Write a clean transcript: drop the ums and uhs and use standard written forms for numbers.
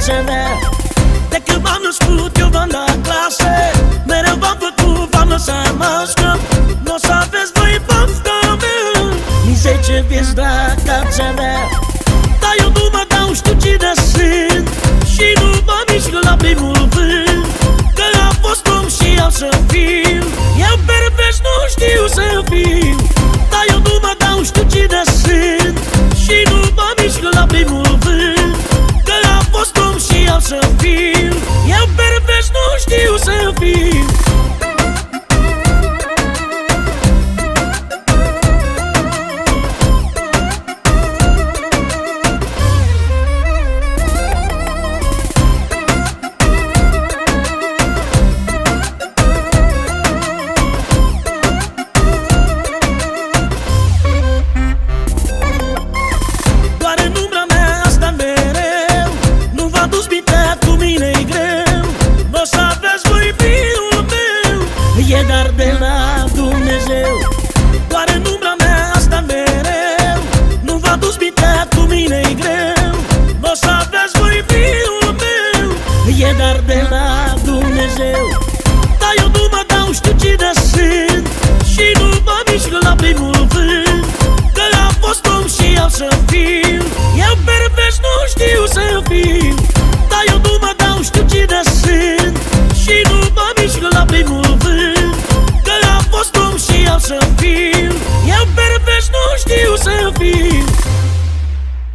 viața mea. De când m-am născut eu v-am dat clase, mereu v-am făcut, v-am lăsat mască. N-o să aveți voi pofta mea, nici 10 vieți dacă ați avea. Dar eu nu mă dau, știu cine sunt și nu mă mișc la primul vânt, că am fost om și am să fiu. Eu perfect nu știu să fiu. Dar eu nu mă dau, știu cine sunt și nu mă mișc la primul vânt, că am fost om și am să fiu. Eu perfect nu știu să fiu. E dar de la Dumnezeu, doar în umbra mea asta mereu. Nu v-a dus mintea, cu mine-i greu, n-o să aveți voi fiul meu. E dar de la Dumnezeu.